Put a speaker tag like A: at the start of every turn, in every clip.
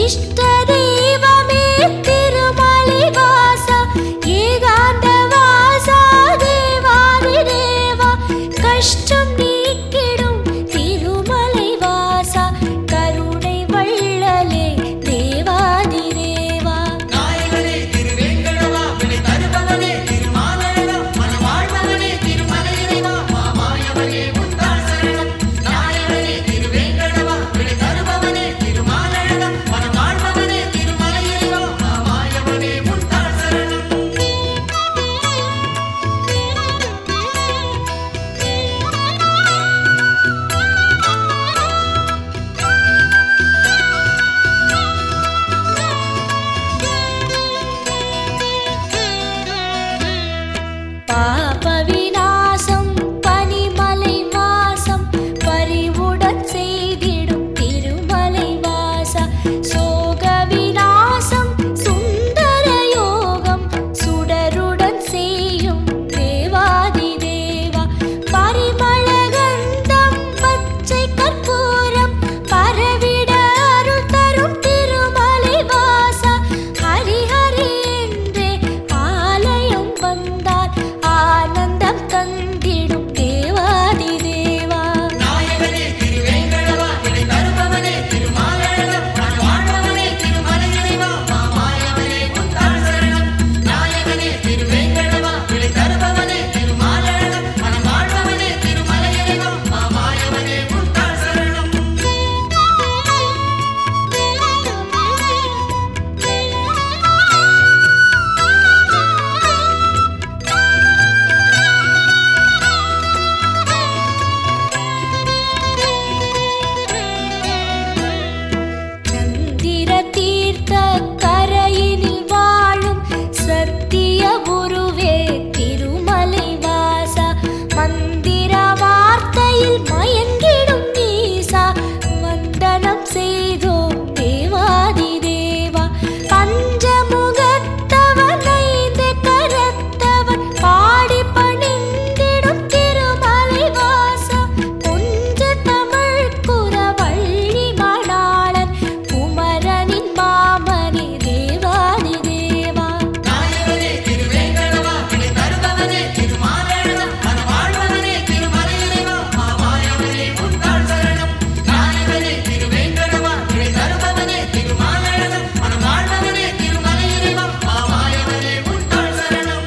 A: இஷ்ட தெய்வமே திருமலை வாசா ஏகாந்த வாசா தேவாதி தேவா கஷ்டம் நீக்கிடும் திருமலை வாசா கருணை வள்ளலே தேவாதி தேவா
B: நாயகனே திருவேங்கடவா வினை தருபவனே திருமாலயனா மனவாழ்பவனே திருமலை இறைவா மாமாயவனே முத்தாள் சரணம் நாயகனே திருவேங்கடவா வினை தருபவனே திருமாலயனா மனவாழ்பவனே திருமலை இறைவா மாமாயவனே முத்தாள் சரணம்
A: பாப விநாசம் பனிமலை வாசம் பரிவுடன் செய்திடும் திருமலை வாசா சோக விநாசம் சுந்தர யோகம் சுடருடன் செய்யும் தேவாதி தேவா பரிமள கந்தம் பச்சை கற்பூரம் பரவிட அருள் தரும் திருமலை வாசா ஹரிஹரி என்றே ஆலயம் வந்தார் ஆனந்தம் தந்திடும் தேவாதி தேவா
B: நாயகனே திருவேங்கடவா வினை தருபவனே திருமாலயனா மனவாழ்பவனே திருமலை இறைவா மாமாயவனே முத்தாள் சரணம் நாயகனே திருவேங்கடவா வினை தருபவனே திருமாலயனா மனவாழ்பவனே திருமலை இறைவா மாமாயவனே முத்தாள் சரணம்
A: சந்திர தீர்த்த கரையினில் வாழும் சத்திய குருவே திருமலை வாசா மந்திர வார்த்தையில் மயங்கிடும் ஈசா வந்தனம் செய்தோம் தேவாதி தேவா பஞ்சமுகத்தவன் ஐந்து கரத்தவன் பாடி பணிந்திடும் திருமலை வாசா கொஞ்ச தமிழ் குறவள்ளி மணாளன் குமரனின் மாமணி தேவாதி தேவா
B: நாயகனே திருவேங்கடவா வினை தருபவனே திருமாலயனா மனவாழ்பவனே திருமலை இறைவா மாமாயவனே முத்தாள் சரணம் நாயகனே திருவேங்கடவா வினை தருபவனே திருமாலயனா மனவாழ்பவனே திருமலை இறைவா மாமாயவனே முத்தாள் சரணம்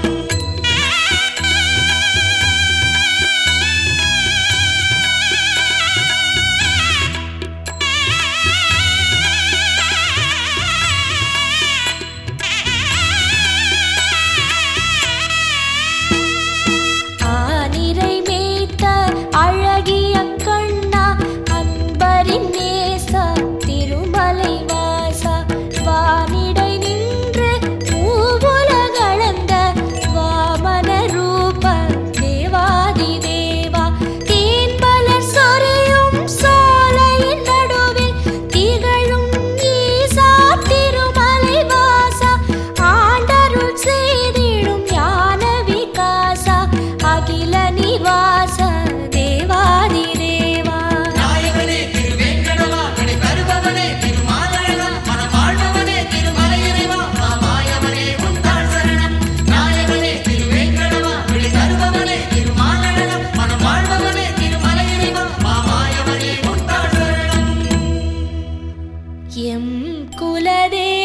A: ஆனிரை மேய்த்த அழகிய கண்ணா அன்பரின் நேச திருமலை வாசா வானிடை நின்று மூவுலகளந்த வாமன ரூப தேவாதி தேவா தேன்பலர் சொரியும் சோலையின் நடுவில் திகழும் ஈசா திருமலை வாசா ஆண்டருள் செய்திடும் ஞான விகாசா அகில நிவாச தேவாதி தேவா
B: நாயகனே திருவேங்கடவா வினை தருபவனே திருமாலயனா மனவாழ்பவனே திருமலை இறைவா மாமாயவனே முத்தாள் சரணம் நாயகனே திருவேங்கடவா வினை தருபவனே திருமாலயனா மனவாழ்பவனே திருமலை இறைவா மாமாயவனே முத்தாள் சரணம்
A: எம் குலதே